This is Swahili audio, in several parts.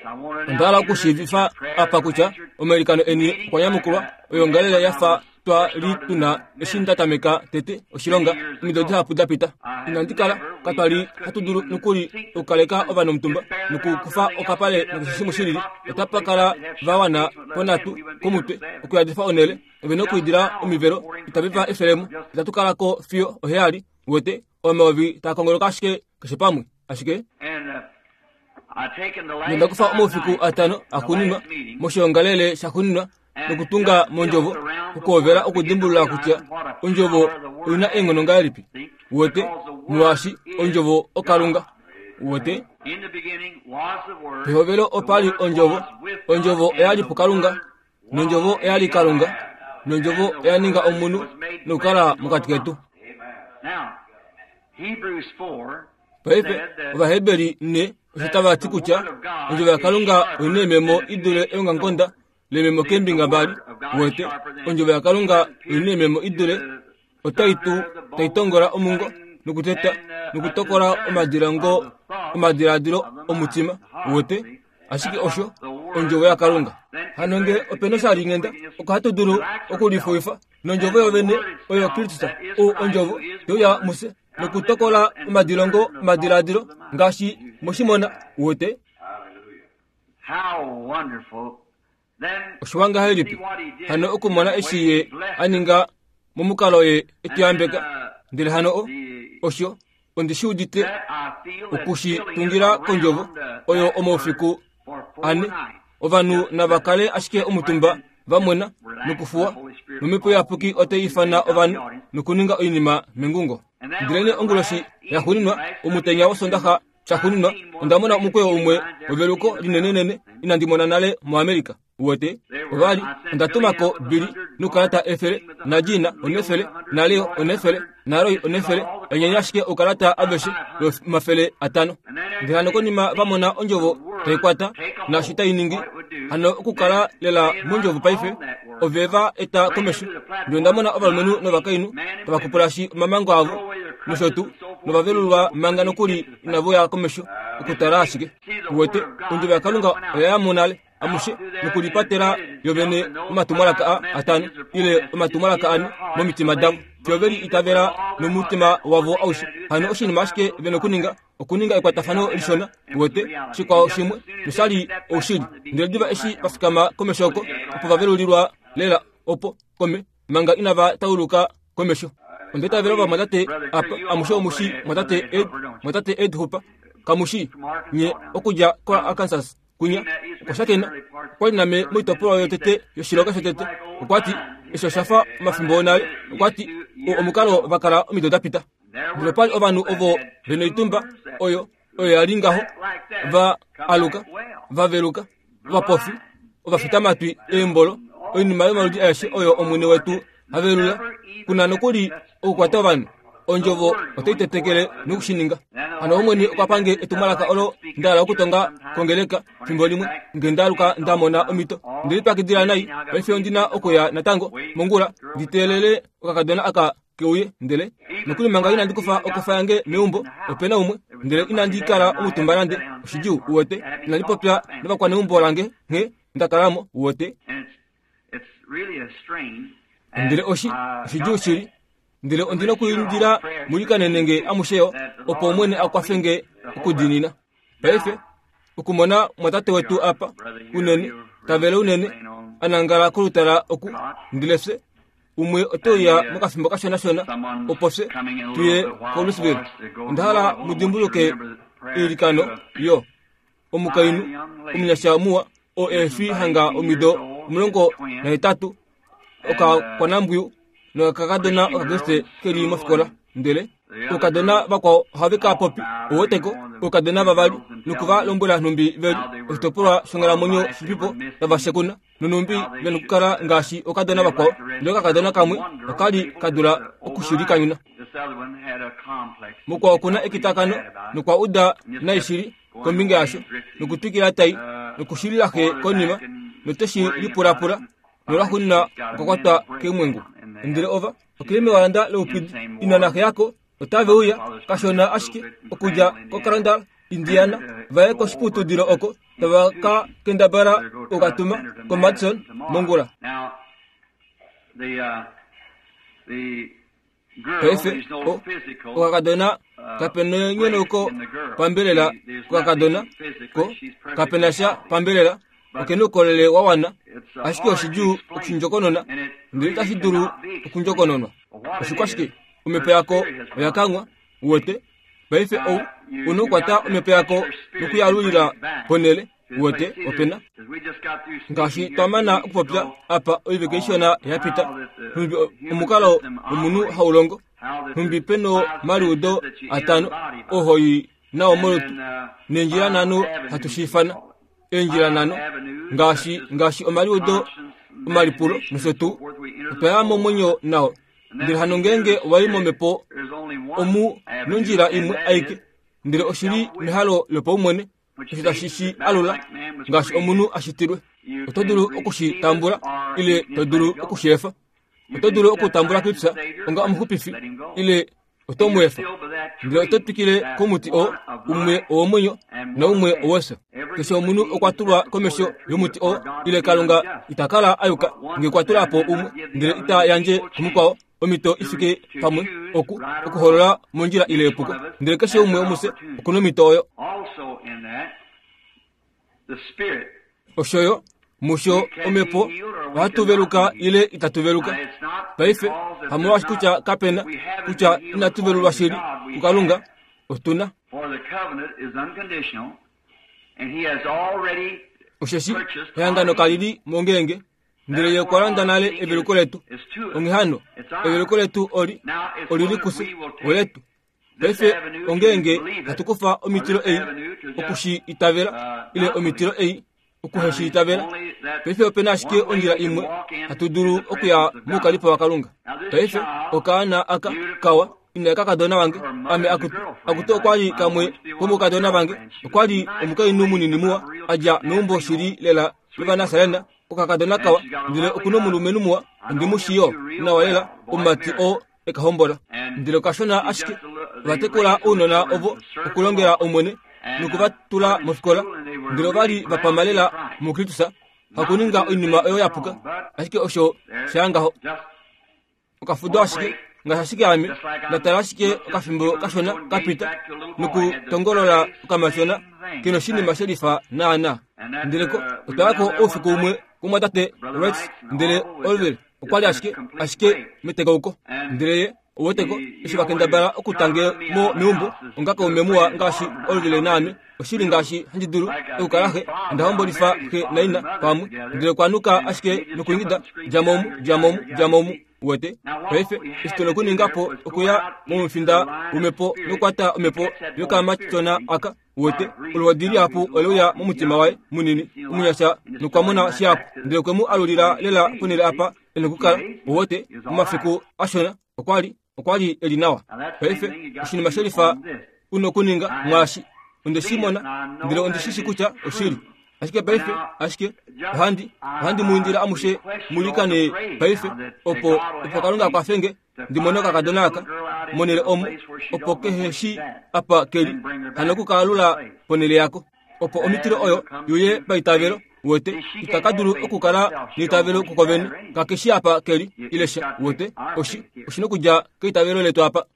ndala kushivifa apa kucha Amerikano eni kwa yamukulwa oyongalela yafa twa lituna eshinda tameka tete oshilonga midodi hapudapita inandikala katwali hatuduru nukuli ukaleka ovano mtumba nukukufa okapale nukushishimu shilili otapakala vawana ponatu kumutwe okuyadifa onele eveno kuidira omivero itabiva eferemu itatukalako fio oheyali wote omeovi takongoloka ashike kashipamwe ashike nenda kufa omufiku atano akuninwa moshiongalele shakuninwa nukutunga monjovo kukovera okudimbulula kutya onjovo ulina engono ngalipi wote muwashi onjovo okalunga wote pehovelo opali onjovo eyali pukalunga nonjovo eyali kalunga nonjovo eyaninga omunu nukala mukati ketu paife ovaheberi ne ositavati kutya onjovo ya kalunga ulina ememo idule eunga nkonda lememo kembinga mbali wote onjovo ya kalunga ulina ememo idule otaitu taitongola omungo nukuteta nukutokola omadiradilo omutima wote ashiki osho onjovo ya kalunga hanonge openo sharingenda okahatudulu okulifuifa nonjovo yovene oyo Kristusa onjovo yoya muse nukutokola omadiradilo ngashi moshimona wote oshiwanga helipi hano okumona eshiye aninga momukalo ye etiyambeka ndile hano osho ondishiudite okushi-tungira konjovo oyo omofiku ane ovanu navakale ashike omutumba vamwena nukufuwa numipo yapuki oteifana ovanu nukuninga oinima mengungo ndilene onguloshi yahuninwa omutenya wosondaha shahuninwa ondamona omukweyo umwe oveluko linenenene inandimona nale mu Amerika wote ovali ondatumako bili nukalata efele na jina onefele na leo onefele na roy onefele enyanyashike ukalata aveshe mafele atano ndihano konima vamona onjovo taikwata na shita iningi hano okukala lela munjovo paife oveva eta komesho ndondamona ovalumenu novakainu tavakupulashi mamango avo noshotu novavelulwa manga nokuli inavoya komesho okutala ashike wote onjovo ya kalunga oyayamonale amushe nukulipatela yovene omatumwalaka atano ile omatumwalaka ane momitima damu tyoveli itavela nomutima wavo aushe hano oshinima ashike vene okuninga ekwatafano lishona wote shikwao shimwe nusali oshili ndilediva eshi pafikama komeshoko opo vavelulilwa lela opo kome manga inava tauluka komesho ondetavela va mwatate apa amushe omushi mwatate ed hupa kamushi nye okuja kwa Arkansas kunya kwashakena kwaliname mwitopolo yotete yoshiloka shotete ukwati esho shafa mafimbo nale ukwati omukalo vakala omidoda pita ndilopali ovanu ovo veno itumba oyo yalingaho va aluka vaveluka vapofi ovafita matwi embolo oinima yomaludi ayashe oyo omwene wetu avelula kuna nokuli okukwata ovanu onjovo otaitetekele nukushininga ano omweni okwapange etumwalaka olo ndala okutonga kongeleka fimbo limwe ngendaluka ndamona omito ndilipakidila nayi paife ondina okuya natango mongula nditelele okakadona aka keuye ndele nokuli manga ina ndikufa okufa yange meumbo opena umwe ndele ina ndikala omutumba nande oshidiu uwote nalipopya navakwane umbo lange nge ndakalamo uwote ndele oshidiu shili ndile ondina kuyindira mulikanenenge amusheyo opo omwene akwafenge okudinina paife okumona mwatate wetu apa unene tavele unene anangala kulutala oku ndilese umwe otoya mukafimbo kashonashona opose tuye ko Louisville ndahala mudimbuluke ilikano yo omukainu omunyasha muwa oefi hanga omido omulongo na etatu okakwanambuyu nokakadona okageste keli mosikola ndele okadona bakwa havika popi owoteko okadona vavali nukuva lombwela numbi veli ositopolwa shongala monyo shipipo navashekuna nunumbi venukukala ngashi okadona bakwa ndoka kadona kamwe okali kadula okushilikanina mukwa okuna ekitakano nukwa uda naishili kombinga yasho nukutikila tai nukushililahe konima noteshi lipulapula nolahunina okakwata kemwengu ndile ova okilime walanda leupidi inanahe yako otave uya kashona ashike okuja kokarandala Indiana vae ko sputu diro oko tawaka kenda bara ukatuma ko Madison Mongora Pefe o kakadona kapene ngeno ko pambelela ko kakadona ko kapenasha pambelela okeno kolele wawana ashiko shiju okunjokonona ndita shiduru okunjokonona ashikashiki umepe yako yakangwa wote Pefe o unukwata umepe yako nukuyalulira ponele wote opena ngashi tamana kupopya apa oivekeshona yapita umukalo umunu haulongo humbi peno marudo atano ohoi na omolotu nenjira nanu hatushifana enjira nanu ngashi omarudo omalipulo musotu peyamo monyo nao ndiri hanongenge walimo mepo omu nunjira imwe aike ndiri oshiri mihalo lepo umwene shishi alula ngashi omunu ashitirwe otodulu okushitambula ile todulu okushefa otodulu okutambula kitsa onga omuhupifi ile otomwefa ndile otopikile komuti umwe omwenyo na umwe owesa kesho omunu okwatulwa komesho yomuti ile kalunga itakala ayuka ngekwatulapo umwe ndile ita yanje kumukwawo omito ifike pamwe okuholola monjira ile epuko ndile kesho umwe omuse okunomito oyo oshoyo musho omepo watuveluka ile itatuveluka paife hamuwashi kucha kapena kucha inatuvelulwa shiri kukalunga otuna usheshi yangano kalili mongenge ndile yekwalanda nale eveluko letu ongihano eveluko letu olili kuse oletu paife ongenge hatukufa omitiro eyi okushi itavela ile omitiro eyi okuheshi itavela paife opena ashike onjira imwe hatuduru okuya mukalipa wakalunga paife okaana aka kawa ina kakadona wange ame akuto okwali kamwe komukadona wange okwali omukai numunini muwa aja numbo shiri lela levana salenda okakadona kawa ndile okuno mulumenu muwa ndimushiyo na walela umati ekahombola ndile kashona ashike batekula unona ovo okulongera omwene nukubatula mufikola ndilo bali bapamalela mukritusa hakuninga inuma eyo yapuka ashike osho shangaho okafudo ashike ngashike ame natala ashike okafimbo kashona kapita nukutongolola kamashona kino shini masherifa na ndileko otako ofiku umwe kumwatate Rex ndile olvel okwali ashike metego uko ndile owoteko ishibakenda bara okutange mo miumbu ongaka umemuwa ngashi olvile nami oshiri ngashi hanjiduru ukarahe ndahombo lifa ke naina pamu ndile kwanuka ashike nukuingida jamomu wote pefe istolo kuningapo okuya mumfinda umepo nukwata umepo yoka machona aka wote ulwadiri hapo oloya mumutima wae munini umunyasha nukwamona shapo ndile kwemu alulira lela punile apa enukukala wote mumafiku ashona okwali elinawa pefe ushini masherifa uno kuninga mwashi onde simona ndile onde shishi kucha oshiri ashike pefe ashike handi muindira amushe mulikane pefe opo kalunga kwa fenge ndimonoka kadonaka monele omo opo keheshi apa keli hanokukalula ponele yako opo omitiro oyo yuye baitavelo wote itakaduru okukala nitavelo kukoveni kakeshi apa keli ilesha wote oshino kuja keitavelo letu apa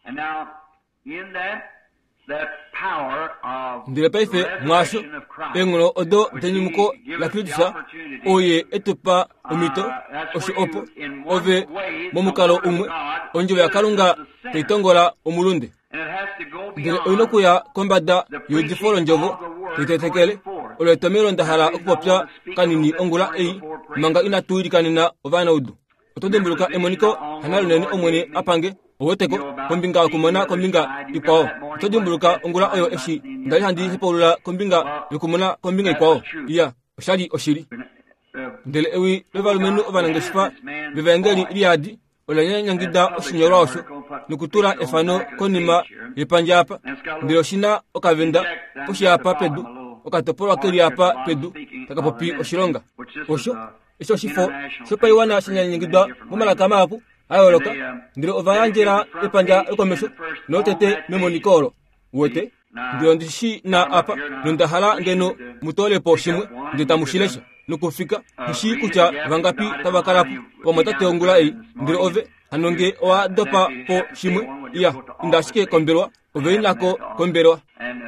ndile paife mwasho engono odo tenyimuko la kritusa oye etupa omito oshi opo ove momukalo umwe onjo ya kalunga teitongola omulunde ndile oinokuya kombada yodifolo njovo teitetekele oletomelo ndahala okupopya kanini ongula eyi manga inatuirikanina ovana udu otodembuluka emoniko hanalunene omwene apange owoteko kombinga kumona kombinga ikwao otodimbuluka ongula oyo eshi ndali handi hepolula kombinga yokumona kombinga ikwao iya oshali oshiri ndele ewi levalumenu ovanangeshipa vivengeli iliadi olanyanyangida oshinyolwa osho nukutula efano konima yepanja apa ndele oshina okavenda poshiyapa pedu okatopolwa keli apa pedu takapopi oshilonga osho esho shifo shopaiwana shanyanyangidwa mumalaka mapu ayoloka ndilo ovayanjela epanja ekomesho notete memonikolo wote ndio ndishi na apa nundahala ngeno mutole po shimwe nditamushilesha nukufika hishi kucha vangapi tabakalapu pamotate ongula ndiro ove hanonge wa dopa po shimwe iya ndashike kombelwa ove inako kombelwa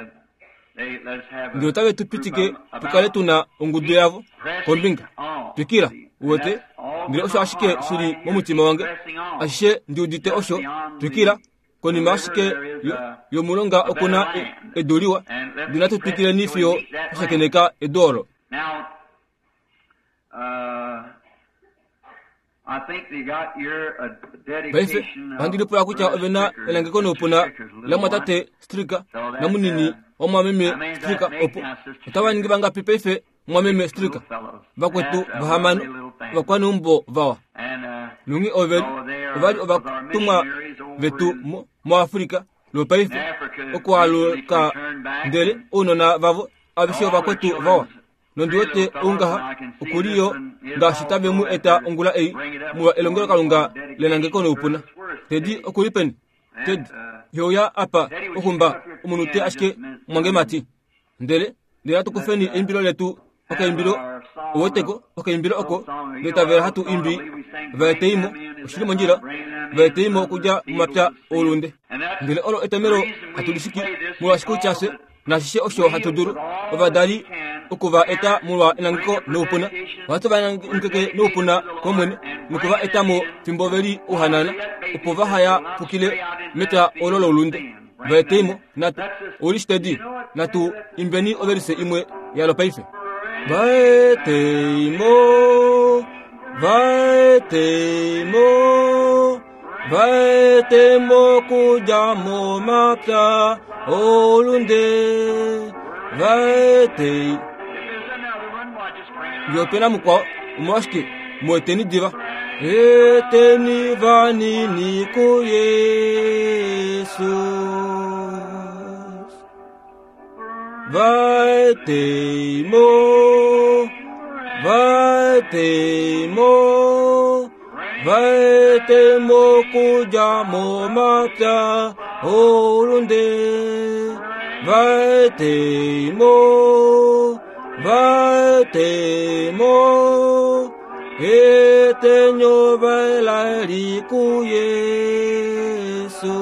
ndio tabe tupitike tukale tuna ongudu yavo kombinga tukira wote ndiro osho ashike shiri mumutima wange ashe ndio dite osho tukira koni mashike yo mulonga okuna edoliwa dinatu tukire nifio shakeneka edoro. I think they got your Baife, bandili pula kucha ovena elangeko no puna la matate strika na munini o mwameme strika opo. Utawa ningi banga pipefe mwameme strika. Bakwetu bahamano bakwanu mbo vawa. Lungi oveli ovatumwa vetu mo Afrika lo paife okwa lo ka ndele ono na vavo abisho bakwetu vawa. Nondiote ungaha ukuriyo ngashitabe mu eta ungula mu elongero kalunga lenangeko no upuna tedi okulipeni ted yoya apa okumba umunute ashke mwange mati ndele ndela tukufeni imbilo letu imbilo wotego imbilo oko leta vera hatu imbi vateimo ushiri monjira vateimo kuja mapya olunde ndele olo etemero hatulishiki mu ashku chase na shishe osho hatuduru ovadari ukuva eta mulwa inangiko nopuna watu vanangike nopuna komwene nukuva eta mo timboveli uhanana upova haya pukile meta ololo ulunde vaetemo natu olistedi natu imbeni overise imwe yalo paife vaetemo kujamo mapya olunde vaete yopena mukwa umwashke mweteni diva eteni vanini ku Yesu vaetemo kujamo mapya olunde vaetemo etenyo vailali ku Yesu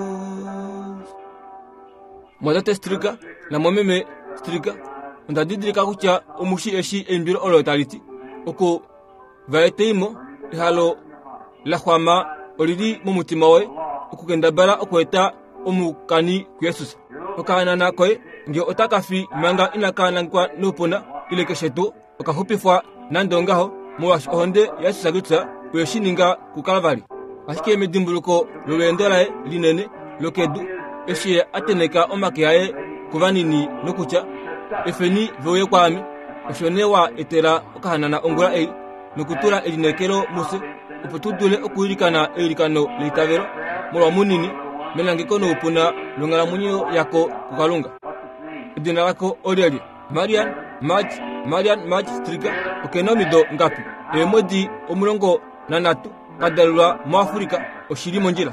mwazate strika na mwameme strika ndadidrika kucha umushi eshi embiro olotaliti oko vaetemo halo la khwama olidi mumutima we okugenda bara okweta omukani ku Yesu okana nakoe ndio otakafi manga inakana kwa nopona ile kesheto okahupifwa nandongaho mwash onde Yesu sagutsa weshininga ku Kalvari ashike medimbuluko lolendela linene lokedu eshi ateneka omakiae kuvanini nokucha efeni voye kwami oshonewa etera okahanana ongula nokutula elinekero muse uputudule okuirikana erikano litavero mulwa munini melangiko no upuna lungala munyo yako kukalunga dina lako oliali Marian Maj Strika okenomido ngapi emodi omulongo nanatu kadalwa mu Afrika oshiri monjira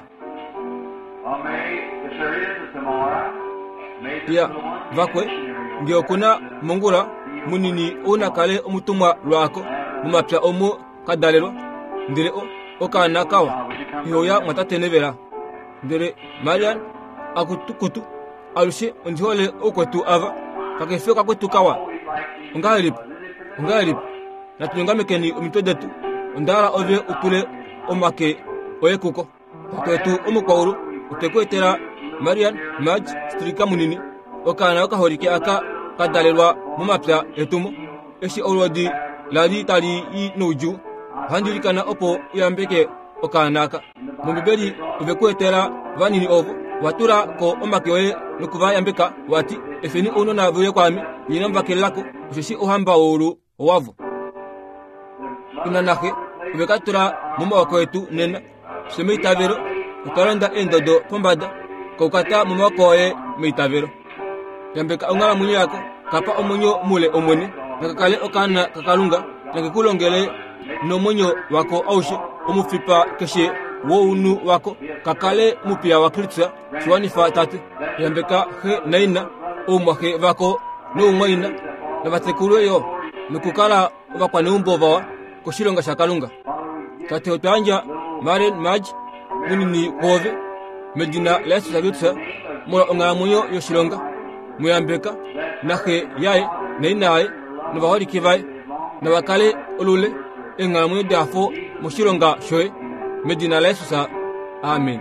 ya vakwe ndio kuna mongula munini ona kale omutumwa lwako mumapya omo kadalelo ndire okana kawa yoya matatenevera ndire Marian akutukutu alushe ndihole okwetu ava kakefeka kwetu kawa ungalip natunyongamekeni umitodetu ndara ove utule omake oyekuko kwetu omukwauru utekwetera Marian Maj Strika munini okana okahorike aka kadalelwa mumapya etumo eshi olodi lali tali inuju handirikana opo yambeke okanaka mumbibeli uvekwetera vanini ovo watura ko omakyoe nukuva yambeka wati efeni ono na vuye kwami yinambakelako ushi uhamba olu owavu inanahe uvekatura mumawako etu nena semeitavero utalanda endodo pombada kokata mumakoe meitavero yambeka ungala munyo yako kapa omunyo mule omwene nakakale okana kakalunga nakikulongele no munyo wako aushe omufipa keshe wo unu wako kakale mupia wa Kristo shwani fa tate yambeka he naina umwake wako no mwaina na batekulu yo nukukala wakwa neumbo bawa kushilonga shakalunga tate otanja maren maj munini kove medina lesu sagutsa mola ongamunyo yoshilonga muyambeka nahe yae nainae nabahori kivai na wakale olule engamunyo dafo mushilonga shoe medina lesu sa amen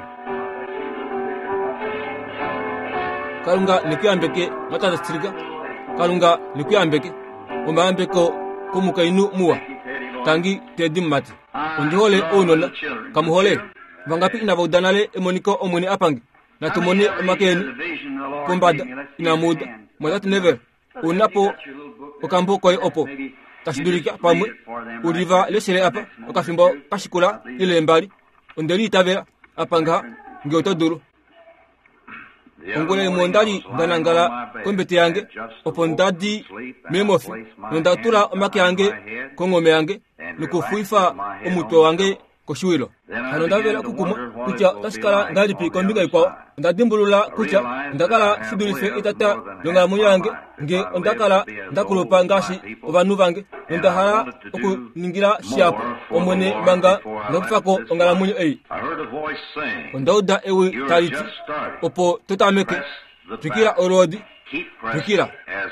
kalunga nikuyambeke matata striga kalunga nikuyambeke umbambeko kumukainu muwa tangi tedimmati undihole onola kamuhole vangapi inavodanale emoniko omuni apangi na tumoni makeni kumbada inamuda mwatatu never unapo ukambo koi opo tashidurika pamwe uriva lesere apa ukafimbo kashikula ile mbali undeli tavera apanga ngotoduru ongole mondali danangala kombete yange opondadi memofi nondatura omake yange kongome yange nukufuifa omuto wange koshuilo hanondavela kukuma kucha tasikala ngalipi kombinga ikwa ndadimbulula kucha ndakala shidurife itata longa munyange nge ondakala ndakulupa ngashi obanu bange ndahara okuningira shapo omwene manga ndofako ongala munyo ei ondauda ewe taliti opo tutameke tukira orodi tukira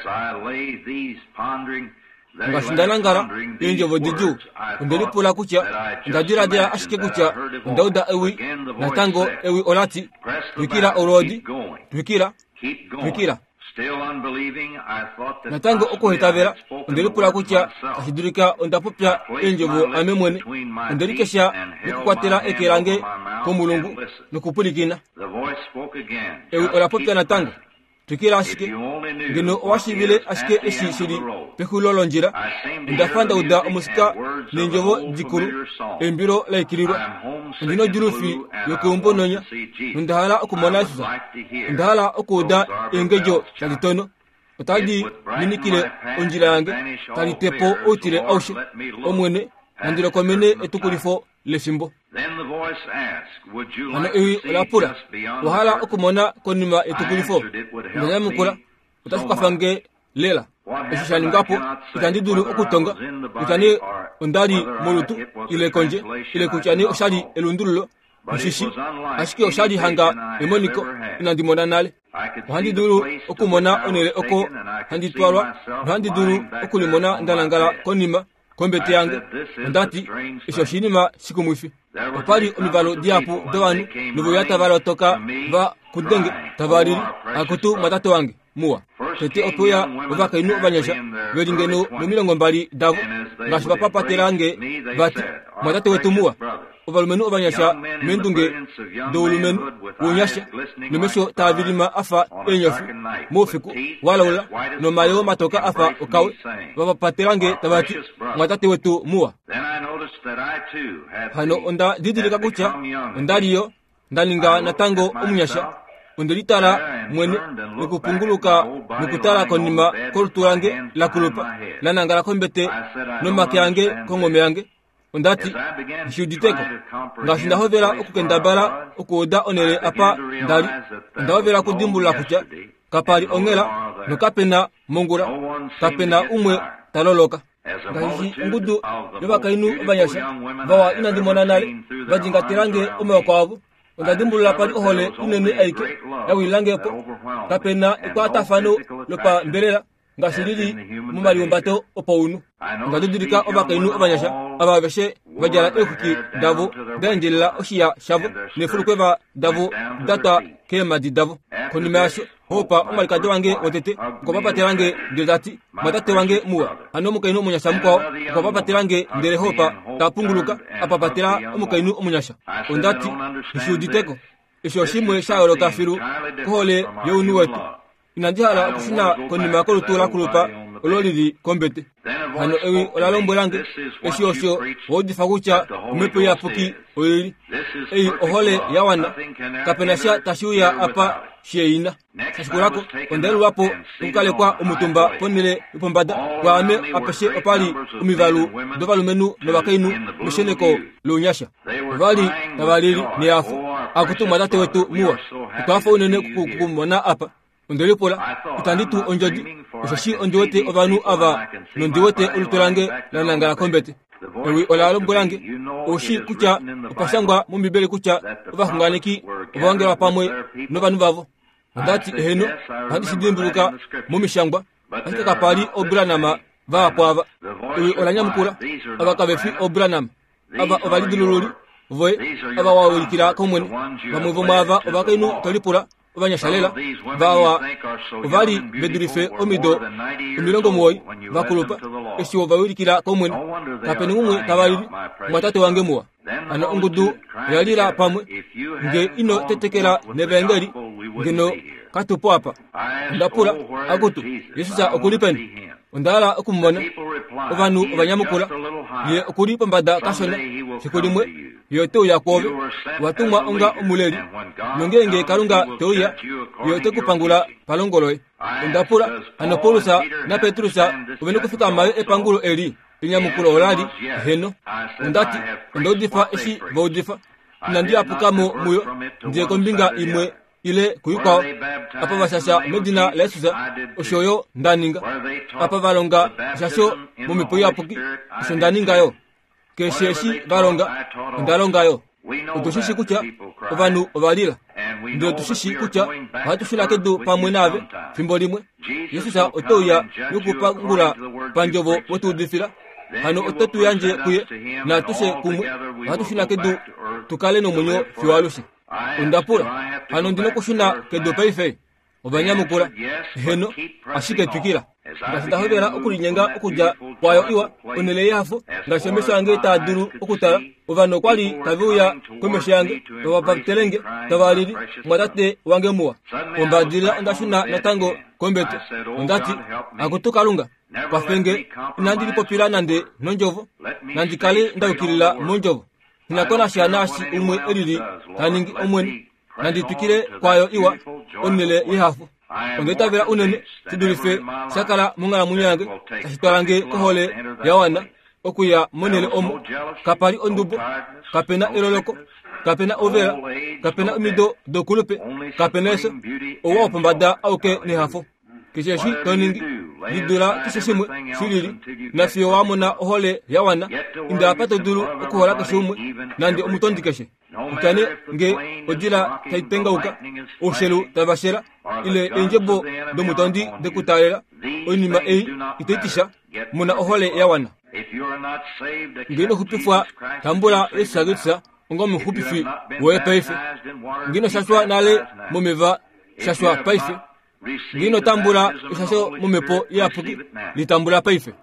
ngashindana injovo diju ndelipula kucha ndadira ashike kucha ndauda ewi natango ewi olati tukira orodi tukira natango okohetavera ndelipula kucha ashidurika ondapupya injovo amemwene ndelikesha nikukwatira ekerange komulungu nikupulikina ewi olapupya natango tukira ashike ngino washibile ashike esishiri pekulolo njira ndafanda uda omusika ninjovo jikuru embiro laikiriro ngino jurufi yokumbononya ndahala okumonasuza ndahala okuda engejo talitono otadi minikile onjira yange talitepo otire aushe omwene nandiro komene etukulifo lefimbo ana ewi olapura wahala okumona konima etukulifo ndanyamukula utasukafange lela esishani ngapo itandidulu okutonga itani ondali molutu ile konje ile kuchani oshadi elundululo mshishi ashike oshadi hanga emoniko inandimona nale handidulu okumona onele oko handitwalwa handidulu okulimona ndanangala konima kombete yange ndati ishoshinima sikumwifi opari omivalo diapu dowanu nubo yatavalo toka va kudenge tavariri akutu matatu wange muwa tete opuya ovakainu vanyasha velingeno lumilongo mbali davu ngashi vapapaterange vati matatu wetu muwa ovalumenu ovanyasha mendunge doulumenu unyasha numesho tavilima afa enyofu mofiku walaula nomayo matoka afa okawe vapapaterange tavati matatu wetu muwa hano onda didilika kucha ondaliyo ndalinga natango omunyasha ondolitala mwene nikupunguluka nikutala konima kolutulange lakulupa nanangala kombete nomake yange kongome yange ondati nshuditeko ngashindahovera okukendabala okuoda onele apa ndali ndahovera kudimbulula kucha kapali ongela nokapena mongula kapena umwe taloloka ngahishi ngudu yovakainu vanyasha vawa inandimona nale vajingatirange umewa kwavu ondadimbulula pali ohole unene aike yawilangepo kapena ikwatafano lopa mbelela ngashilili mumaliumbato opo unu ngadudilika ovakainu ovanyasha avaveshe vajala ekuki davo benjelela oshiya shavo nefulukweva davo data kemadi davo konimeasho hopa omalikade wange otete ngopapaterange ndezati matate wange muwa ano omukainu omunyasha mukwao ngopapaterange ndele hopa tapunguluka apapatera omukainu omunyasha ondati nshuditeko esho shimwe shayoloka filu kohole younu wetu inandihala okushina konima kolutula kulupa ololili kombete hano ewi olalombo lange esi osio wodi fakucha umepe ya puki oili ei ohole yawana kapenasha tashuya apa sheina sasikurako ondelu wapo ukale kwa umutumba ponile upombada kwa ame apeshe opali umivalu dovalu menu nobakainu misheneko lunyasha vali navalili ni afu akutuma date wetu muwa ukafo unene kukumona apa ondelipola utanditu onjodi usashi onjote ovanu ava nondiwote ulutolange lanangala kombete ewi olalombo lange oshi kucha upasangwa mumbibele kucha uvakunganiki uvangewa pamwe novanu vavo ndati eheno handi sidimbuluka mumishangwa asike kapali obulanama vaapwava ewi olanyamukula avakavefi obulanama ava ovalidulululi voe ava wawilikila komwene vamwevo mwava ovakainu tolipula ovanyashalela vawa ovali bedurife omido umilongo muoi vakulupa esi ovawilikila komwene kapeni ngumwe kavalili mwatate wange muwa ano ongudu yalila pamwe nge ino tetekela nevengeli ngeno katupo apa ndapula akutu yesusa okulipeni ondala okumona ovanu ovanyamukula ye okulipa mbada kasona sikulimwe yote uyakwove watumwa onga omuleli nongenge kalunga teuya yote kupangula palongoloe ondapula anopolusa na petrusa uvene kufika maye epangulo eli linyamukulo olali heno ondati ondodifa esi vaudifa nandi apukamo muyo ndiye kombinga imwe ile kuyukwao apa vasasa medina lesuza oshoyo ndaninga apa valonga shasho mumipoyo apuki osho ndaningayo kesheshi valonga ndalongayo utushishi kucha ovanu ovalila ndio tushishi kucha vatushulakedu pamwe nave fimbo limwe yesusa otoya yukupangula panjovo wotudifila hano otatu yanje kuye na tushe kumwe vatushulakedu tukale nomunyo fiwalushi undapula hano ndino kushuna kedo paife obanyamukula heno ashike tukila ngasidahobera okulinyenga okuja kwayo iwa onele yafu ngashemesha yange taduru okutala ovano kwali tavuya kwemesha yange tawapatelenge tavalili mwatate wange muwa ombadila ondashuna natango kombete ondati akutukalunga kwafenge nandilipopila nande nonjovo nandikale ndawukilila monjovo hinakona shanashi umwe elili taningi omweni nanditukile kwayo iwa onele yehafu ongetavela unene tidulife sakala mungala munyange tasitwalange kohole yawana okuya monele omo kapali ondubo kapena eloloko kapena ovela kapena umido dokulupe kapena eso owa opombada auke nehafu kisheshi toningi didula kishesimwe shilili nafiyo wamona ohole yawana inda pato dulu okuhola kishumwe nandi omutondikeshe ukane nge odila taitengauka oshelu tabashera ile enjebo domutondi dekutalela onima ei itetisha muna ohole yawana ngino hupifwa tambula esagitsa ngomu hupifi we paife ngino shashwa nale mumeva shashwa paife ngino tambula isasho mumepo yapuki litambula paife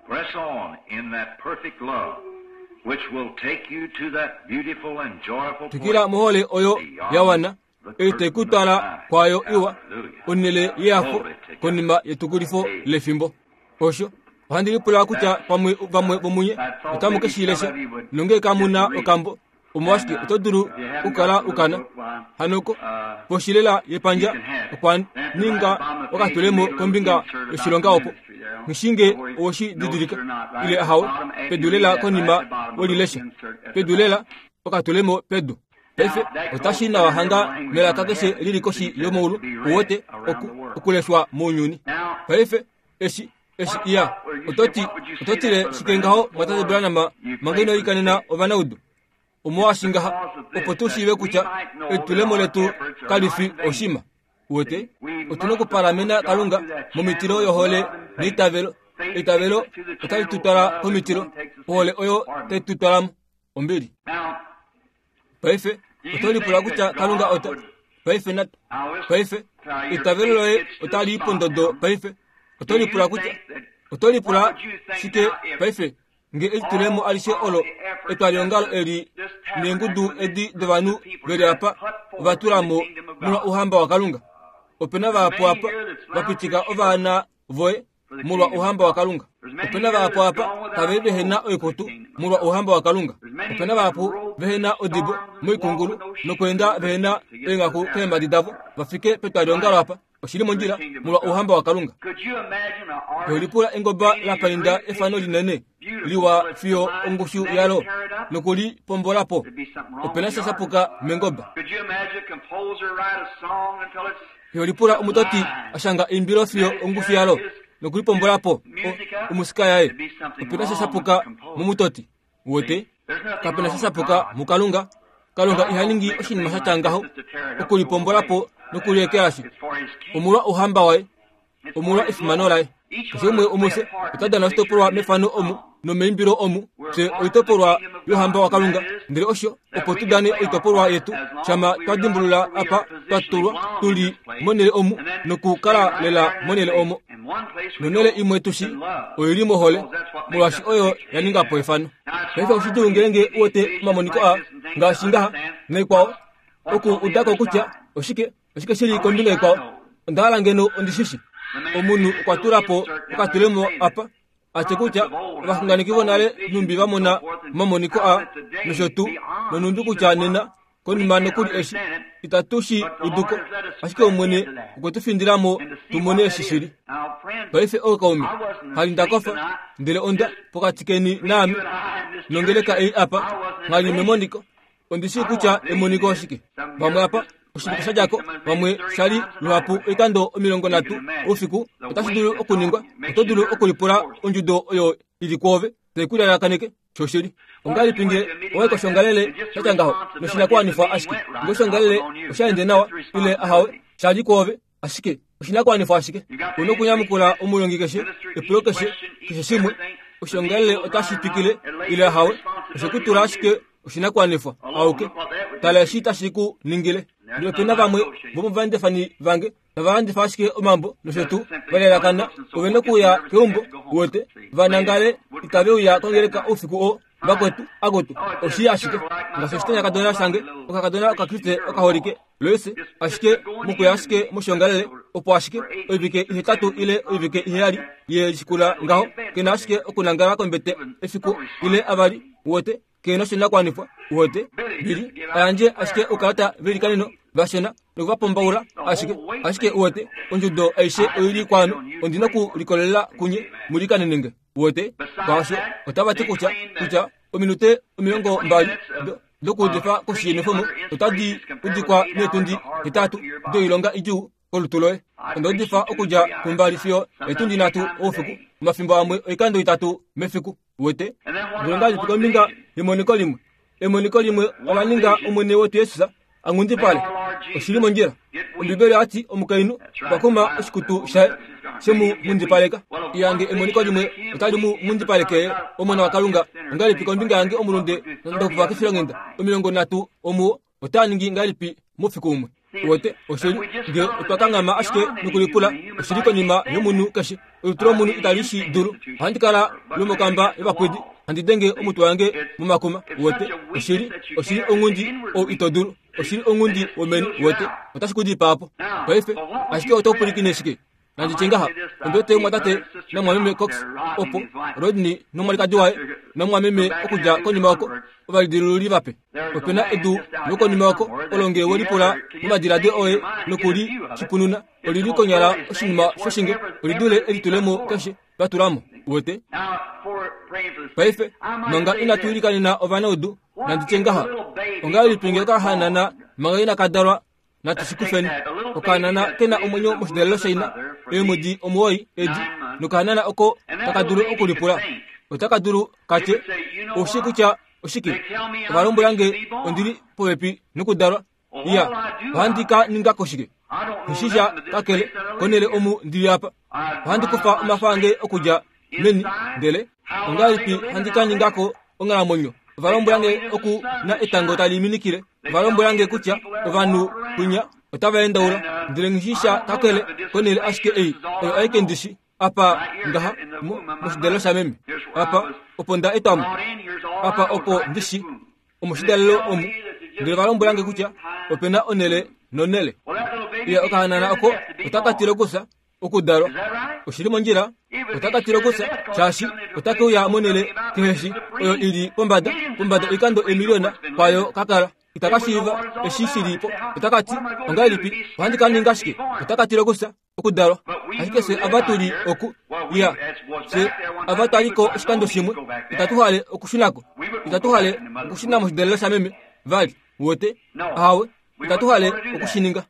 which will take you to that beautiful and joyful tikila mohole oyo yawana etekutala kwayo iwa onele yafo konima yetukulifo lefimbo osho handilipula kucha pamwe bomunye utamukeshilesha nonge kamuna okambo umwashike utoduru ukala ukana hanoko boshilela yepanja kwa ninga wakatulemo kombinga eshilonga opo mishinge oshi didulika ile hawo pedulela konima wolilesha pedulela wakatulemo pedu efe utashina wahanga mela kakese lilikoshi yomulu uwote okuleswa munyuni efe eshi iya utotile shikengaho matate branama mangeno ikanena obanaudu umwashingaha opotushiwe kucha etulemo letu kalifi oshima uwote utunoko paramena kalunga mumitiro yohole itavelo utalitutala komitiro ohole oyo tetutalamu ombili paife utolipula kucha kalunga ota paife nat paife itavelo loe utalipondodo paife utolipula kucha utolipula sike paife nge itulemo alishe olo etwaliongalo eli nengudu edi devanu vele apa vatulamo muna uhamba wa kalunga opena vapo apa vapitika ovana voe mulwa uhamba wa kalunga. Opena vapo apa kave vehena oikotu mulwa uhamba wa kalunga. Opena vapo vehena odibo muikungulu nokwenda vehena engaku kema didavo vafike petwadongalo apa oshili monjila mulwa uhamba wa kalunga. Olipula engoba la palinda efano linene liwa fio ongushu yalo nokuli pombolapo opena sasapuka mengoba. Olipula umutoti ashanga imbiro fio ongushu yalo nokuli pombolapo umusika yae opena sasapuka mumutoti wote kapena sasapuka mukalunga kalunga ihaningi oshinima shatangaho okuli pombolapo nokuli ekelashi omulwa uhamba wae omulwa ifumanolae kishimwe omuse utadana ostopolwa mefano omu no meimbiro omu se oitopolwa yohamba wa kalunga ndele osho opotudane oitopolwa yetu chama twadimbulula apa twatulwa tuli monele omu nokukala lela monele omo nonele imwe tushi oyilimo hole mulwashi oyo yaningapo efano paife ushitulungelenge wote mamoniko a ngashingaha naikwao oku udako kutya oshike shili kombinga ikwao ndalangeno ondishishi omunu kwatulapo okatulemo apa achekucha vakunganikivo nale numbi vamona mamoniko a noshotu nonundu kucha nena konima nokuli eshi itatushi uduko ashike omwene ukwetufindilamo tumone eshi shili paife okaumi halindakofa ndele onda pokatikeni nami nongeleka ei apa ngali memoniko ondishi kucha emoniko oshike vamwe apa oshilika shajako vamwe shali luhapu ekando 30 usiku otashidulu okuningwa otodulu okulipula onjudo oyo ilikwove tekulalakaneke shoshili ongali pinge owe koshongalele shatangaho noshinakwanifa ashike ngoshongalele oshaende nawa ile ahawe shali kwove ashike oshinakwanifa ashike unokunyamukula omulongi keshe epulo keshe shimwe oshongalele otashipikile ile ahawe oshekutula ashike oshinakwanifa auke tala shita shiku ningile ndio pena vamwe bomo vandefani vange vandefa ashike omambo noshotu valelakana ovene kuya keumbo wote vanangale ikabe uya kongeleka usiku o bakwetu agotu oshi ashike ngasostenya kadona shange okakadona okakriste okaholike loese ashike mukuya ashike mushongalele opo ashike oibike ihitatu ile oibike ihali ye shikula ngaho kena ashike okunangala kombete efiku ile abali wote keno shina kwanifwa wote bili anje ashike okata bili kanino vashena nokuvapombaula ashike wote onjudo aishe oili kwano ondina kulikolela kunye mulikanenenge wote kwasho otavati kucha ominute 20 dokudifa koshinifomo otadi udikwa netundi itatu do ilonga iju kolutuloe ndodifa okuja kumbali fio etundi natu ofiku mafimbo amwe ikando itatu mefiku wote ngolonga likominga emoniko limwe olaninga omwene wote Yesusa angundi pale oshilimo njira ondibele ati omukainu bakuma oshikutu shae shemu mundi paleka yange emoniko limwe otali mundi paleke omwana wa kalunga ngali pikombinga yange omulunde ndokuva kifilongenda 30 omu otaningi ngali pi mufiku umwe wote oshili nge twakangama ashike nukulipula oshiliko nima yomunu kashi utro munu italishi duru handikala lumokamba ebakwedi handidenge omutu wange mumakuma wote oshili ongundi o itoduru oshili ongundi omeni wote otashikudi papo paife ashike otopulikine shike nanjichengaha ndote mwatate na mwameme Cox opo Rodney no mwalika joae na mwameme okuja konima wako ovalidiluli vape opena edu noko nima wako olonge wolipula mumadirade oe nokuli chipununa olili konyala oshinima shoshinge olidule elitulemo keshe batulamo wote paife manga inatulikanina ovana odu nanjichengaha ongali pinge kahanana manga ina kadarwa natishikufeni okanana kena omonyo moshidelo shaina emudi omuoi edi nukanana oko takaduru okulipula otakaduru kate oshikucha oshiki varombulange ondiri poepi nukudarwa iya handika ninga koshike hishisha kakele konele omu ndiri apa handikufa mafange okuja meni ndele ongalipi handika ningako ongala monyo varombulange oku na etango taliminikile varombulange kucha ovanu kunya otavaenda ula ndilengishisha kakele konele ashike ei aike ndishi apa ngaha mushidelo shameme apa oponda etamu apa opo ndishi omushidelo omu ndile varombulange kucha opena onele nonele iya okahanana oko otakatile kusa okudaro oshiri monjira otakatira kusa chashi otakuya monele keheshi oyo ili pombada ikando emiliona kwayo kakala itakashiva eshishiripo itakati ongailipi wandikaningashi otakatira kusa okudaro ahikese abatuli oku ya se abataliko shikando shimwe itatuhale okushunako itatuhale okushina mosdelo shameme vali wote hawe itatuhale okushininga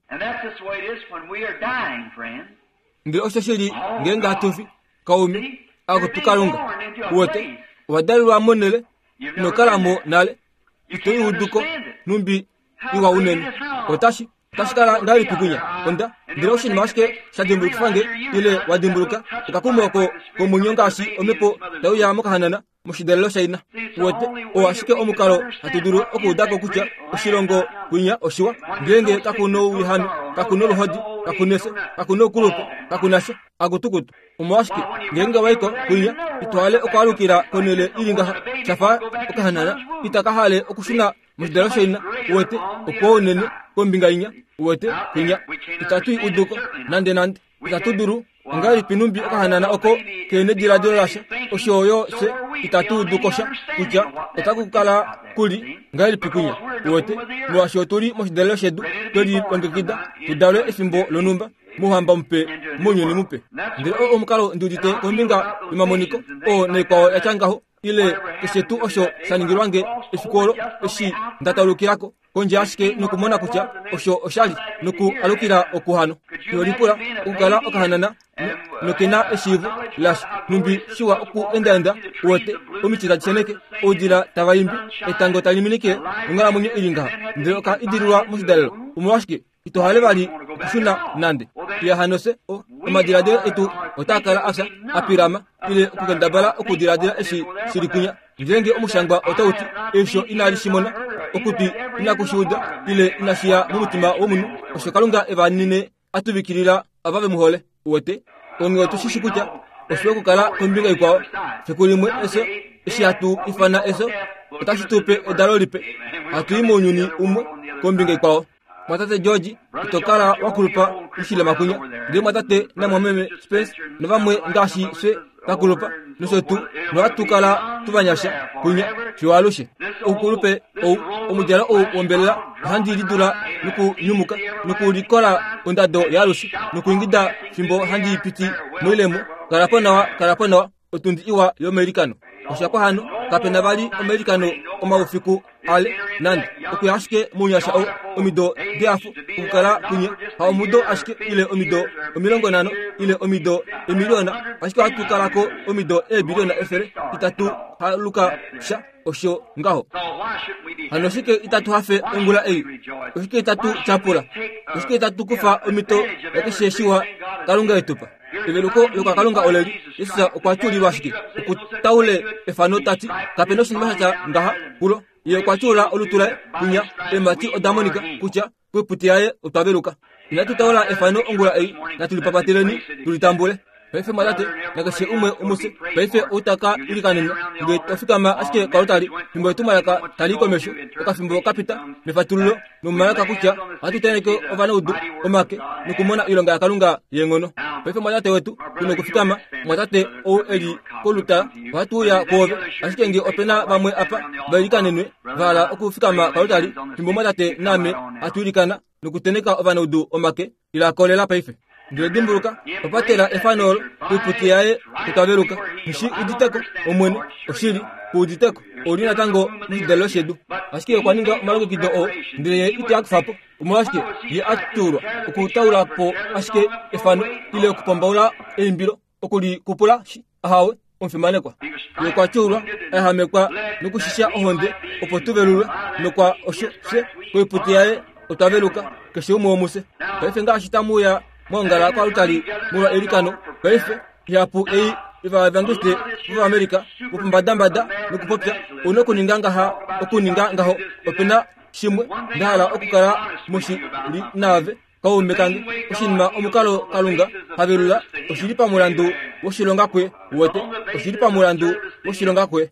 ndi oshashiri ngenga tufi kaumi akutukalunga wote wadalwa monele nokalamo nale itoyi uduko numbi iwa unene otashi tashikala ngali pikunya onda ndiro shini mashke shadimbu kufange ile wadimburuka ukakumoko komunyongashi omepo dawya mukahanana mushidelo shaina wote oashike omukalo atuduru okudako kucha oshilongo kunya oshiwa ngenge kakuno wihanu kakuno ruhodi kakunese kakuno kulupo kakunasha agutukutu umwashike ngenge waiko kunya itwale okwalukira konele ilinga chafa okahanana itakahale okushina mushidelo shaina wote okonene kombingainya wote kunya itatu uduko nande itatuduru ngali pinumbi okahanana oko kene diradiro rasha oshoyo se itatu dukosha kuja otakukala kuli ngali pikunya wote mwashoturi moshidelo shedu toli bangakida tudale esimbo lonumba muhamba mpe munyoni mupe ndiro omukalo ndudite kombinga imamoniko o nekwa yachangaho ile kesetu osho saningirwange efikolo eshi ndatalukirako konje ashike nukumona kucha osho oshali nuku alukira okuhano yolipura ukala okahanana nokena eshivu lash numbi shiwa oku endanda wote omichira cheneke odira tavaimbi etango taliminike ngala munyo ilinga ndiro ka idirwa musidalo umwashike itohale bali kushuna nande ya hanose o madirade etu otakala asa apirama ile kugandabala okudiradira eshi sirikunya njenge omushangwa otauti esho inali shimona okuti inakushuda ile inashia mumutima womunu oshokalunga evanine atubikirira ababe muhole wote ongi otushishikucha osho kukala kombinga ikwao fekulimwe eso eshiatu ifana eso otashitupe edalolipe atuimonyuni umwe kombinga ikwao matate George itokala wakulupa ushile makunya ndi matate na mwameme Spence navamwe ngashi se kakulupa nusotu nwatukala tubanyasha kunya shiwalushe ukulupe omujala ombela handi lidula nuku nyumuka nuku likola ondado yalushi nuku ingida fimbo handi piti mwilemu karaponawa otundi iwa yo-amerikano oshako hano kapena bali amerikano omaufiku ale nandi okuyashike munyasha omido diafu ukala kunya haumudo ashike ile omido omilongo nano ile omido emiliona ashike hatukalako omido biliona efere itatu haluka sha osho ngaho hanoshike itatu hafe ongula oshike itatu chapula oshike itatu kufa omito yakisheshiwa kalunga etupa eveluko luka kalunga oleri isa okwachuli washike okutaule efano tati kapeno shinmasha ngaha pulo ye kwachula olutula kunya emati odamonika kucha kweputiaye utabeluka inatutaula efano ongula natulipapatireni tulitambule baife madate nakashe umwe umuse baife utaka ilikanena nge tofikama ashike kalutali fimbo etumalaka taliko mesho okafimbo kapita mefatululo numalaka kucha atuteneke ovana udu omake nukumona ilonga ya kalunga yengono baife madate wetu kunokufikama mwatate eli koluta watu ya kove ashike nge opena bamwe apa balikanenwe vala okufikama kalutali fimbo madate name atulikana nukuteneka ovana udu omake ilakolela paife ndile dimburuka opatela efanolo kuputiaye kutaberuka nshi uditeko omwene oshili uditeko olina tango mudelo shedu ashike kwaninga maloko kido ndile itiakfapo umwashike ye aturo okutaula po ashike efano ile okupombaula embiro okuli kupula ahawe onfimane kwa ye kwachura ehamekwa nukushisha ohonde opotubelulwe nokwa osho se kuputiaye utaberuka keshe umomuse baife ngashitamu ya mongala kwa utali muwa elikano baife yapu iva vanguste muwa Amerika upumbadambada nukupopya unokuninganga ha okuninga ngaho opena shimwe ndala okukala mushi li nave kaumekangi oshinima omukalo kalunga haberula oshilipa mulandu woshilonga kwe wote oshilipa mulandu woshilonga kwe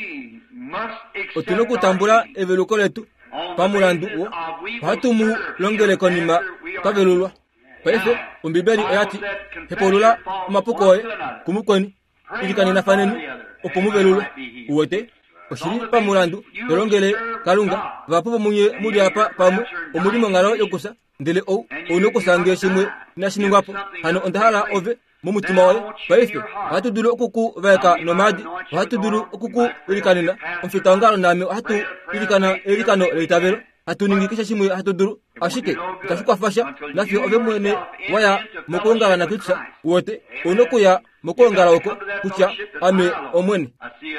otunokutambula eveluko letu pamulandu wo hatumu longele konima kavelulwa paife umbibeli oyati hepolula mapukoe kumukweni ilikani nafaneni opomubelulu uwote oshiri pamulandu tolongele kalunga vapupo munye muli apa pamwe omulimo ngalo yokusa ndele onokusange shimwe nashiningwapo hano ondahala ove mumutima wawe paife hatudulu okuku veka nomadi hatudulu okuku ilikanina omfita ngalo name hatu ilikano leitabelo hatuningikisha shimwe hatudulu ashike kashukwafasha nafyo ove mwene waya mokongala na kutsa wote onokuya mokongala oko kutya ame omwene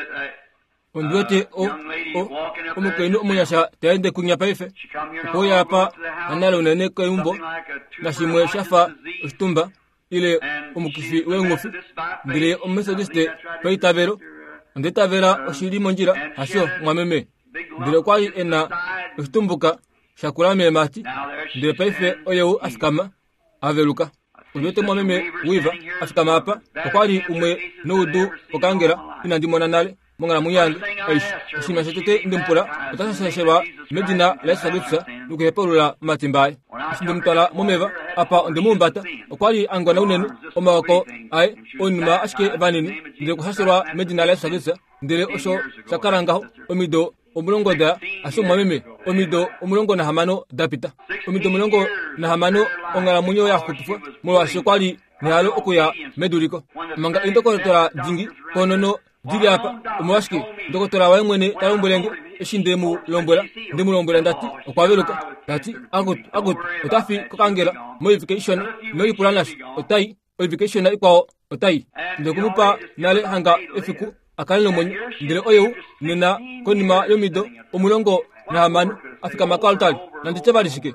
ondote omukenu omuyasha taende kunya paife ko yapa analo nene ko umbo na shimwe shafa ustumba ile omukifi wengofi ndile omethodiste paitabero ndetavera oshiri monjira asho mwameme ndile kwai ena ustumbuka shakulame mati ndile paife oyo afikama aveluka ondote mwameme wiva afikama apa kwali umwe noudu okangera inandimona nale mongala muyange aish shima shetete ndimpula utasashelwa medina lesabutsa nukuhepolula matimbaye ndimtala momeva apa ndimumbata okwali angwana unenu omawako ai onima ashike vanini ndile kuhashelwa medina lesabutsa ndile osho sakarangaho omido omulongoda aso mwameme omido omulongo na hamano dapita omido omulongo na hamano ongala munyo ya kutufwa mwasho kwali nihalo okuya meduliko manga indokotora jingi konono dili apa omwashiki ndokotora wae mwene talumbulenge eshinde mu lombwela ndati okwaveluka ndati agut otafi kokangela modification noipulanash otai modification ikwao otai ndokumupa nale hanga efiku akalino mwenye ndile oyo nina konima yomido omulongo na hamanu afika makaltali nanditevalishike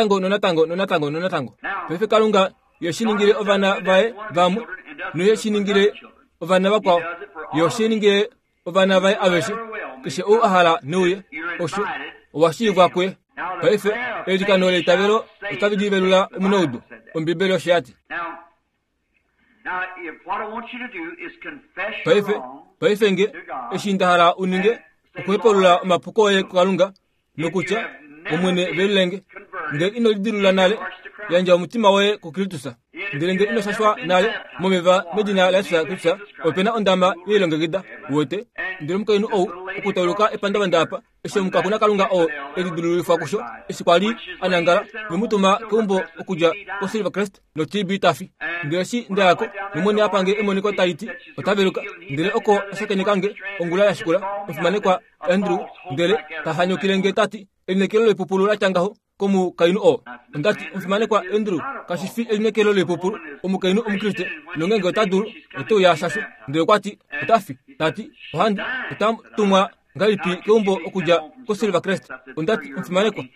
natango pefe kalunga yoshiningile ovana vae vamu noyoshiningile ovana vakwao yoshiningile ovana vae aveshi kishe ahala nuye osho owashivwa kwe pefe elikano leitabelo otavidivelula omunoudu ombibelo shati paife nge eshindahala uninge okuhepolula mapukoye kalunga nokucha omwene velenge nge inolidilula nale yanja omutima we kukilitusa ndelenge inosashwa nale momeva medina lesa kitsa opena ondama yelongegida wote ndele mukayinu okutoluka epandabanda apa eshemuka kuna kalunga elidululifwa kusho esikwali anangala vimutuma kumbo okuja ko Silver Crest no TB tafi ndeleshi ndako nimone apange emoniko taiti otaveluka ndele oko asekenikange ongula yashikula ofumane kwa Andrew ndele tahanyo kilenge tati elinekelo lepupulu lachangaho komu kainu ndati ofumane kwa Andrew kashifi elinekelo lepupulu omukainu omkriste nongenge otadulu oto ya shashu ndele kwati otafi tati ohandi otamtumwa ngalipi kumbo okuja ko Silver Crest ndati ofumane kwa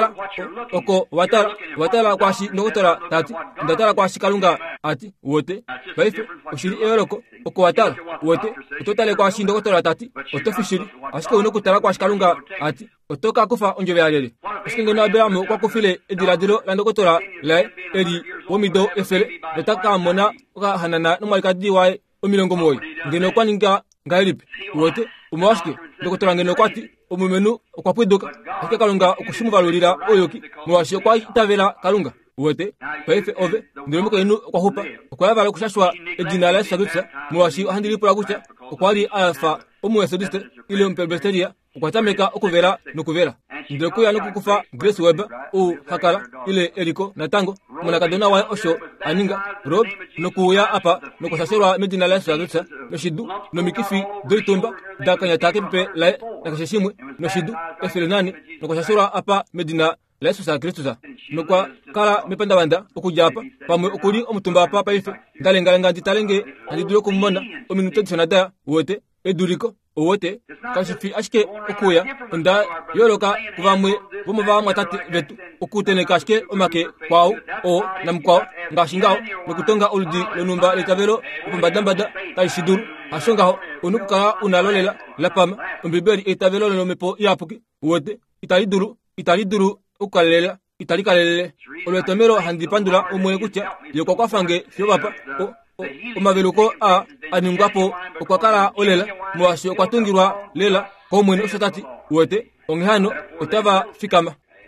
watala kwashi ndokotora tati ndatala kwashi kalunga ati wote paife oshiri eyoloko oko watala wote ototale kwashi ndokotora tati otofishiri ashike unokutala kwashi kalunga ati otoka kufa onjove alele ashike na beamu kwa kufile ediladilo la ndokotora la eri womido efele ndotaka mona ka hanana nomwalika diwae omilongo moyi ngeno kwaninga ngalipi wote umwashike ndokotora ngeno kwati omumenu okwapwiduka ashike kalunga okushimuvalulira oyoki mwashike kwa itavela kalunga wote paife ove ndilo mukayinu okwahupa okwayavala kushashwa edina la sagutsa mwashi handilipula kucha okwali alfa omuesodiste ile mpelbesteria okwatameka okuvera nokuvera ndilo kuya nokukufa Grace Webb hakala ile eriko natango munakadona wae osho aninga rob nokuya apa nokushashirwa medina la sagutsa noshidu nomikifi doitumba dakanya take pepe la nakashishimwe noshidu efelenani nokushashirwa apa medina lesusa Kristusa nokwa kala mepanda banda okujapa pamwe okuli omutumba apa paife ndalengalenga nditalenge andidulo kumona ominuto tsonada wote eduliko owote kashifi ashike okuya nda yoloka kuvamwe bomuva mwatati vetu okuteneka ashike omake kwao namkwao ngashingao nokutonga oludi lonumba letavelo okumbadambada kaishiduru ashongaho onukukaa unalolela lapama ombibeli etavelo lonomepo yapuki wote italiduru ukalelela italikalelele olwetomero handipandula omwe kutya yoko kwafange fyobapa omaveluko aningwapo okwakala olela mwashi okwatungirwa lela komwene oshatati wote ongehano otava fikama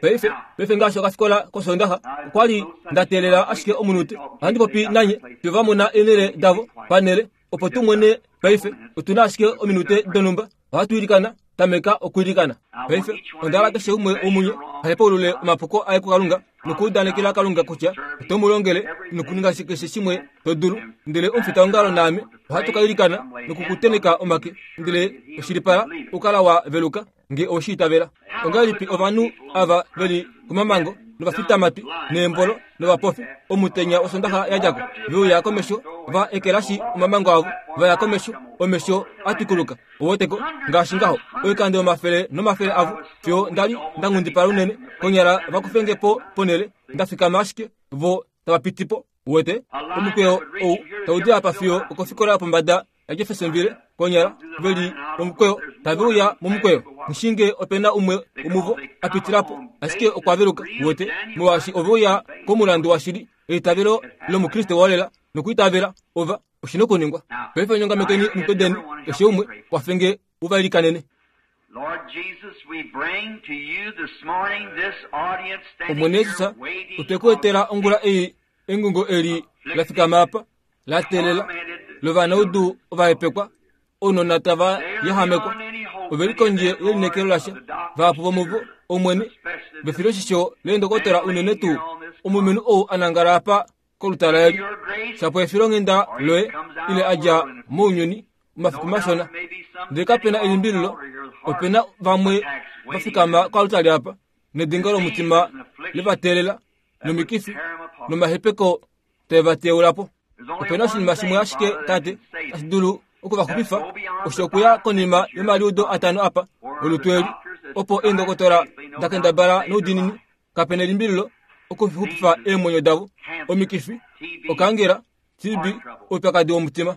pefe ngasho kafikola kosondaha kwali ndatelela ashike omunute andi popi nanye tuvamona enere davo panere opotu mwene pefe utuna ashike ominute donumba watuirikana tameka okuirikana pefe ondala keshe umwe omunye haipolule mapuko aiku kalunga nukudanekela kalunga kucha tomulongele nukuninga keshe shimwe todulu ndele umfita ongalo nami watukairikana nukukuteneka omake ndele oshilipala ukala wa veluka nge oshitavela ongalipi ovanu ava veli kumamango novafita mapi nembolo novapofi omutenya osondaha yajako vyuya komesho va ekelashi omamango avo vaya komesho omesho atikuluka owoteko ngashingaho oikande nomafele avo fyo ndali ndangundipala unene konyala vakufengepo ponele ndafika mashike vo tavapitipo wote omukweo ou taudia pafio okofikola pombada yajefesonvile konyala veli omukweo taviuya mumukweo nshinge opena umwe umuvo apitilapo asike okwaveluka wote muwashi oviuya komulandu washili eitavelo lomukristo wolela nokuitavela ova oshinokuningwa pefe nyongamekeni mutodeni eshe umwe wafenge uvalikanene. Lord Jesus, we bring to you this morning this audience standing omwenesisa here waiting utekwetela ongula eyi engungo eli lafika mapa latelela lovana udu vaepekwa ono natava yahamekwa ovelikonje yelinekelo lasha vapo vomuvo omwene vefilo shisho lendokotela unene tu omumenu ou anangalapa kolutala yali sapo efilo ngenda loe ile aja muunyuni mafiku mashona ndeka pena elimbililo opena vamwe vafikama kalutali apa nedingalo mutima livatelela nomikifi nomahepeko tevateulapo opena oshinima shimwe ashike tate ashidulu okuvakupifa oshokuya konima yomaliudo atano apa olutweli opo endokotola ndakendabala nudinini kapena elimbililo okuhupifa emwenyo davo omikifi okangela tibi opakadi omutima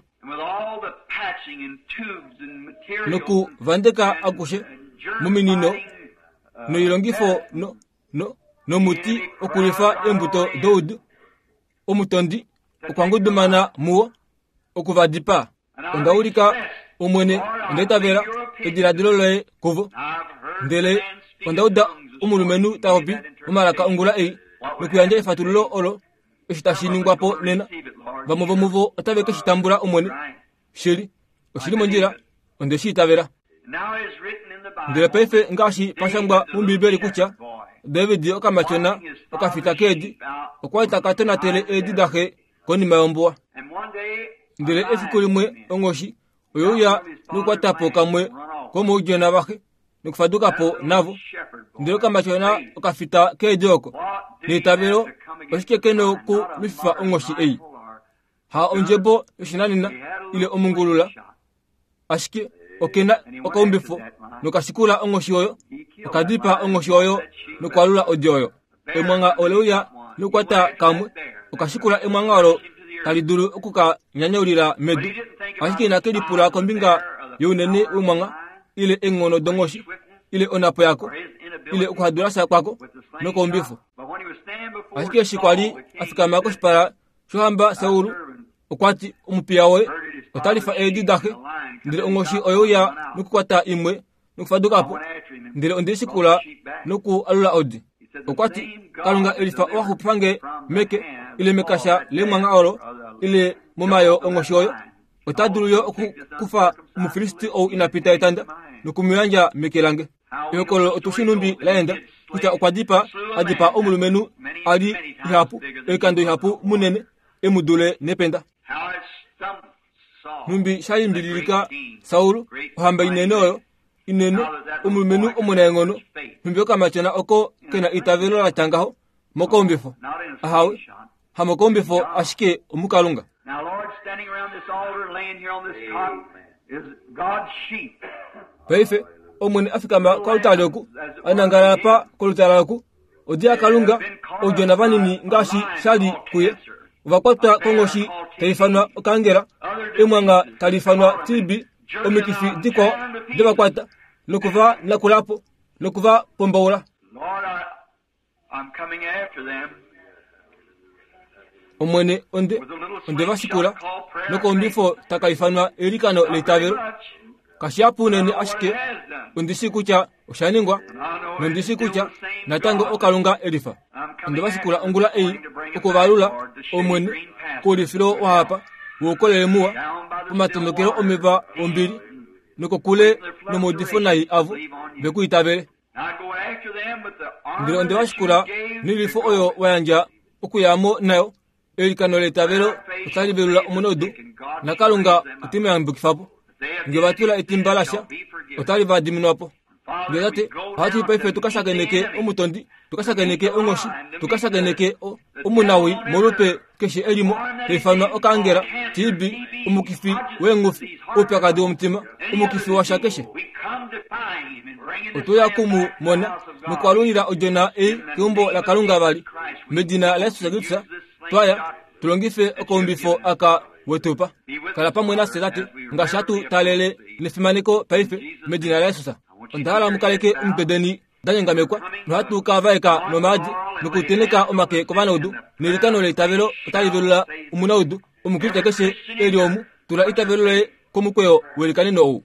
noku vandeka akushe muminino noilongifo nomuti okulifa embuto doudu omutondi okwangudumana muwo okuvadipa ondaulika omwene ondaitavela ediladilo loye kuvo ndele ondauda omulumenu taopi omalaka ongula eyi nokuyanja efatululo olo eshitashiningwapo nena vamovomuvo otaveke shitambula omwene sheli oshili monjila ondeshitavela ndele paife ngashi pashangwa mumbibeli kutya David okamachona okafita kedi okwaita katonatele edi dahe konima yombuwa ndele efiku limwe ongoshi oyouya nukwatapo kamwe komuujena vahe nikufadukapo navo ndele okamachona okafita kedi oko niitavelo oshikekeno ku mififa ongoshi eyi ha onjebo yoshinanina ile omungulula ashike okena okaumbifo nokashikula ongoshi oyo okadipa ongoshi oyo nokwalula odi oyo emwanga oleuya nukwata kamwe okashikula emwanga olo kalidulu okukanyanyaulila medu ashike nakelipula kombinga younene wemwanga ile eng'ono dongoshi ile onapo yako ile okuhadulasa kwako nokaumbifo ashike shikwali afikama koshipala shohamba Saulu okwati omupiya we otalifa edi dahe ndile ongoshi oyouya nukukwata imwe nukufadukapo ndile ondishikula nuku alula odi okwati kalunga elifa wahupange meke ile mekasha le mwanga olo ile mumayo ongoshi oyo otaduluyo kufa umufilisti ou inapita etanda nukumuyanja mekelange yokolo otushinumbi laenda kucha okwadipa adipa omulumenu ali ihapu ekando ihapu munene emudule nependa numbi shalimbililika Saulu ohamba inene oyo inene omulumenu omunengono numbi okamachona oko kena itavelo latangaho mokombifo ahawe hamokombifo ashike omukalunga. Now, Lord, standing around this altar, laying here on this cot, is God's sheep. Paife omwene afikama kalutali oku anangalapa kolutala oku odia kalunga ojona vanini ngashi shali kuye vakwata kongoshi taifanwa okangela emwanga talifanwa tibi omikifi diko devakwata nokuva nakulapo nokuva pombaula. Lord, I'm coming after them. Omwene onde vasikula nokombifo takaifanwa elikano leitavelo kashapune ni ashike undisiku cha ushaningwa nondisiku cha natango okalunga elifa ndibasikula ongula ei ukubalula omweni kulifilo wahapa wokolelemuwa kumatondokelo omiva ombili niko kule nomodifu nayi avu bekuitabele ndilo ndibashikula nilifo oyo wayanja okuyamo nayo elikano letabelo utalibelula omunodu nakalunga utimeyambukifapo ngibatula etimbalasha utalibadiminwapo ngezate hati paife tukasageneke omutondi tukasageneke ongoshi tukasageneke omunawi molupe keshe elimo tefanwa okangera tibi umukifi wengufi upakadi omutima umukifi washa keshe otoya kumu mona nukwalunira ojona kiumbo la kalunga bali medina la susagitsa twaya tulongife okombifo aka wetupa kala pamwe na selate ngashatu talele nefimaniko paife medina la susa ondala mukaleke umpedeni danyengamekwa nuhatu kavaeka nomadi nukuteneka omake kobanodu nilikano leitabelo utalibelula umunaudu umukirita keshe eliomu tula itabelule komukweo welikanino ou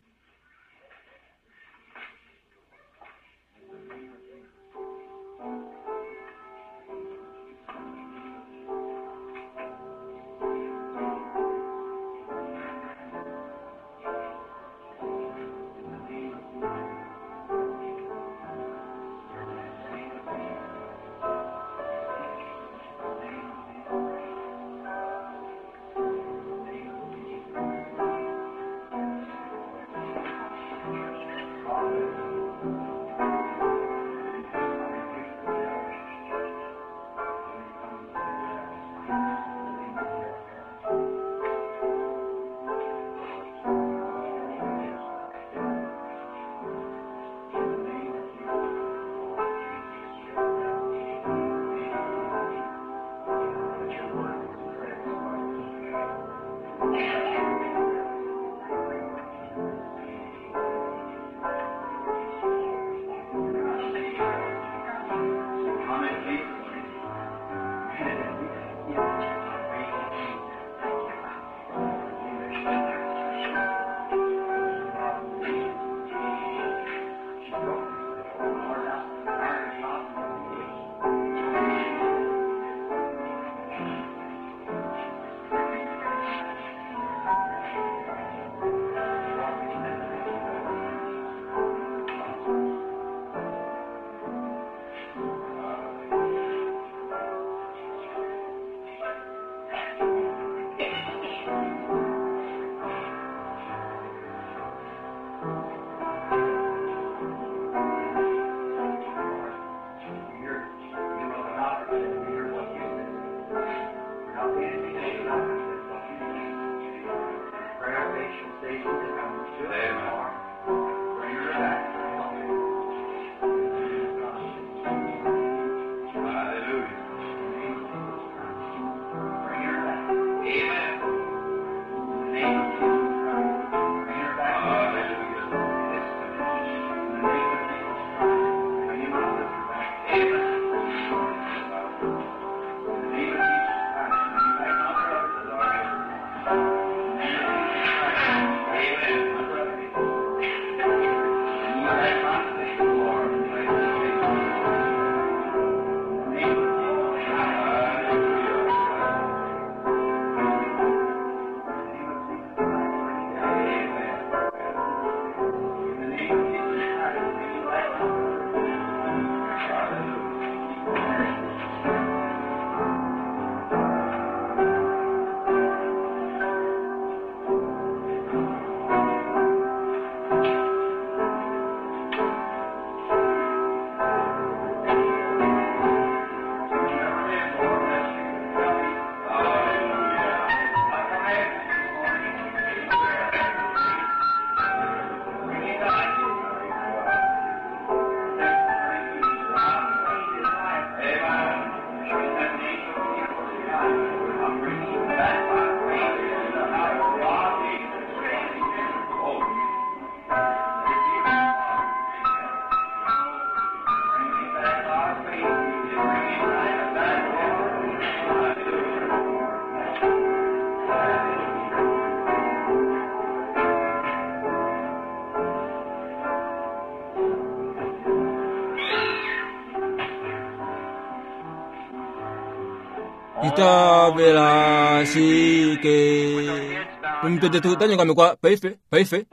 itavela sike umtetetu tanyanga mekwa paife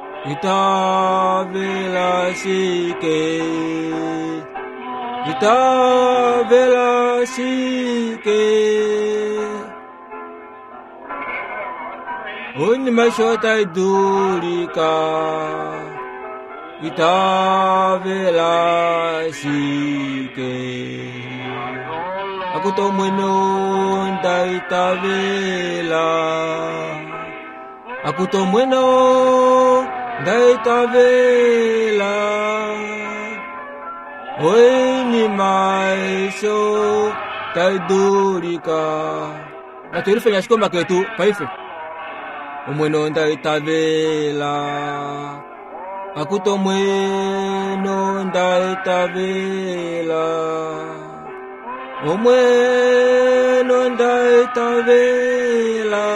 itavela sike Oni mashota idulika itavela sike Akuto mweno nda itavela Akuto mweno nda itavela Oni maisho taidurika Naturife nyashiko maketu paife Umweno nda itavela Akuto mweno nda itavela Umweno nda itavela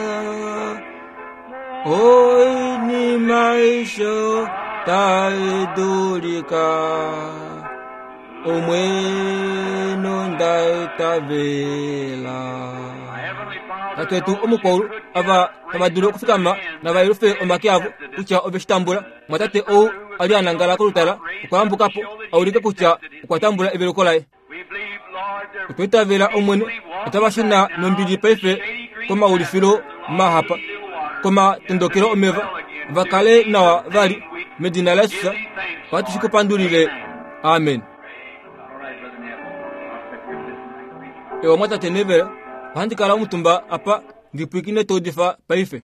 Oni maisho taidurika Umweno nda itavela Atwetu omukolu abaduro kufikama nabayirufe omakiavu kucha obeshitambula matate o ali anangala kulutala kwambukapo awulike kucha kwatambula ebirokolaye Utavela omwene atabashina nombili paife koma ulifilo mahapa koma tendokero omeva vakale nawa vali medina lesa watu shikupandulile amen Ewa mwata tenevela handikala mutumba apa ndipwikine todifa paife